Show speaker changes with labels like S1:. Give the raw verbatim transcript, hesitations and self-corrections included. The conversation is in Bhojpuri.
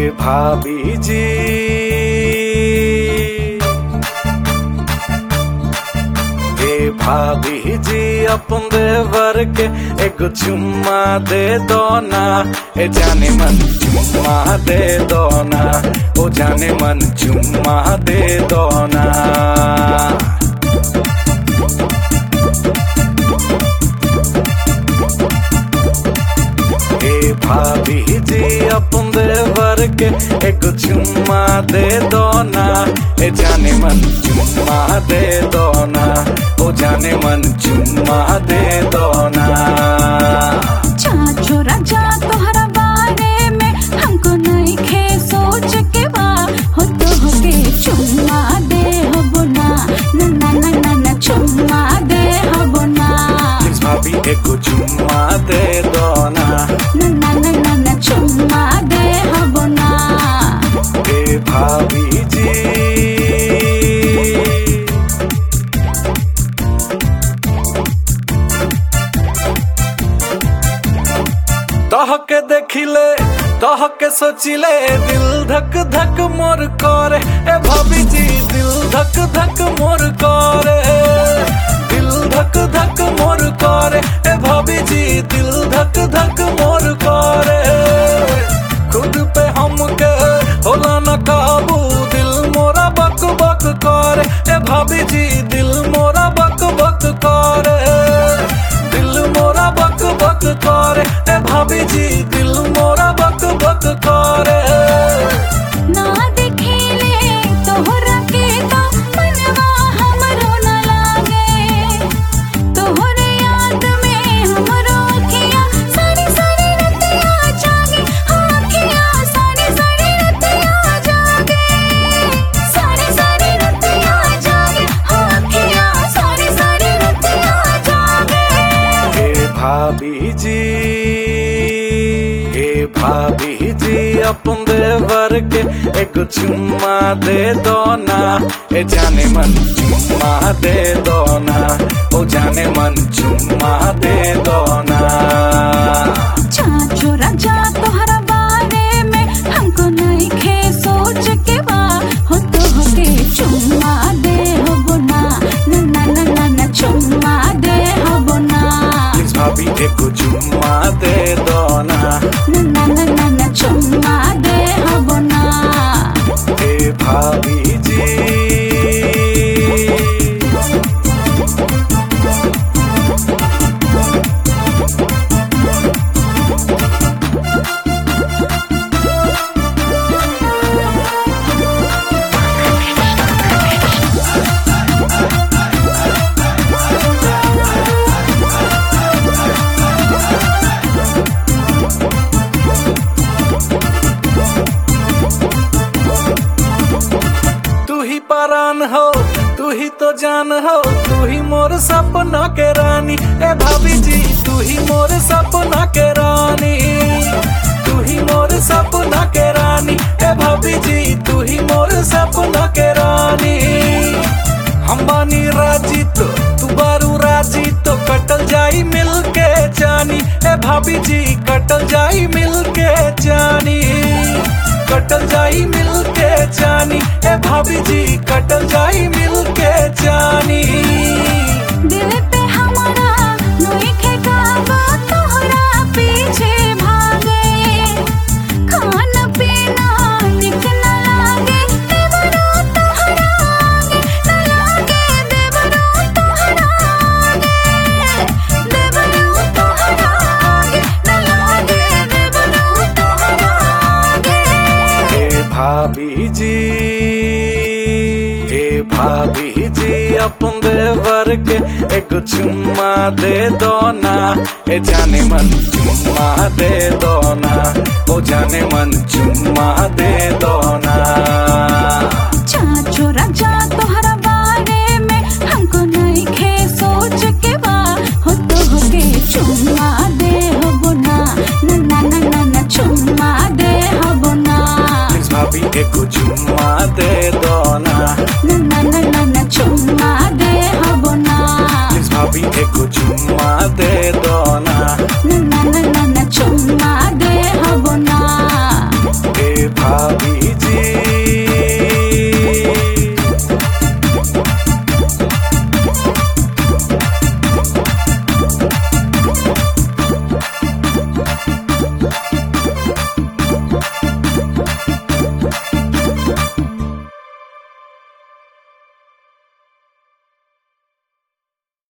S1: भाभी जी हे भाभी जी अपन देवर के एगो चुम्मा दे दो ना, ए जाने मन चुम्मा दे दो ना, ओ जाने मन चुम्मा दे दो ना। भाभी जी अपन देवर के एगो चुम्मा दे दो ना, ए जाने मन चुम्मा दे दो ना, ओ जाने मन चुम्मा दे दो ना।
S2: चाचो राजा तोहरा बारे में हमको नहीं खे सोच के बा हो तो हो के चुम्मा दे हो ना, ना ना ना ना ना चुम्मा दे हो ना।
S1: भाभी एगो चुम्मा दे दो ना,
S2: ना ना ना ना ना चुम्मा दे हो ना।
S1: हे भाभी जी तहके देखिले तहके सोचिले दिल धक धक मोर करे, ए भाभी जी दिल धक धक मोर करे, दिल धक धक मोर करे, ए भाभी जी दिल धक धक मोर करे। खुद पे हमके होला न काबू दिल मोरा बक बक करे, ए भाभी जी दिल मोरा बक बक करे, दिल मोरा बक बक करे, ए भाभी जी दिल मोरा बक बक करे।
S2: ना दिखेले तोहरा के तो मनवा हमरो न लागे, तोहरे याद में हमरो अखियाँ सारी सारी रतिया जागे, अखियाँ सारी सारी रतिया जागे, सारी सारी रतिया जागे, अखियाँ सारी सारी रतिया जागे।
S1: हे भाभी जी हे भाभी जी अपन देवर के एगो चुम्मा दे दो ना, ए जाने मन चुम्मा दे दो ना, ओ जाने मन चुम्मा दे दो ना।
S2: चाचो राजा तोहरा बारे में हमको नहीं खे सोच के बा हो तो हो के चुम्मा दे हो ना, ना ना ना ना ना चुम्मा दे हो ना।
S1: भाभी एगो चुम्मा दे दो ना,
S2: ना ना ना ना ना चुम्मा दे हो ना।
S1: हे भाभी जी परान हो तू ही तो जान हो, तू ही मोर सपना के रानी, ए भाभी जी तू ही मोर सपना के रानी, तू ही मोर सपना के रानी, ए भाभी जी तू ही मोर सपना के रानी। हम बानी राजी तो तू बारू राजी तो कटल जाई मिल के जानी, ए भाभी जी कटल जाई मिल के जानी, कटल जाई मिल के जानी, ए भाभी जी कटल जाई मिल के जानी।
S2: दिल पे हमारा नोई खे काबा तोहरा पीछे भागे, खाना पीना निक न लागे, देवरो तोहरा आगे न लागे, देवरो तोहरा आगे, देवरो तोहरा आगे न लागे, देवरो तोहरा आगे।
S1: हे भाभी जी हे भाभी जी अपन देवर के एगो चुम्मा दे दो ना, ए जाने मन चुम्मा दे दो ना, ओ जाने मन चुम्मा दे दो ना।
S2: चाचो राजा तोहरा बारे में हमको नहीं खे सोच के बा हो तो हो के चुम्मा दे हो ना, ना ना ना ना ना चुम्मा दे हो ना।
S1: भाभी एगो चुम्मा दे दो ना,
S2: ना ना ना ना ना चुम्मा दे हो ना।
S1: भाभी एगो चुम्मा दे दो ना,
S2: ना ना ना ना चुम्मा दे हो ना।
S1: हे भाभी जी।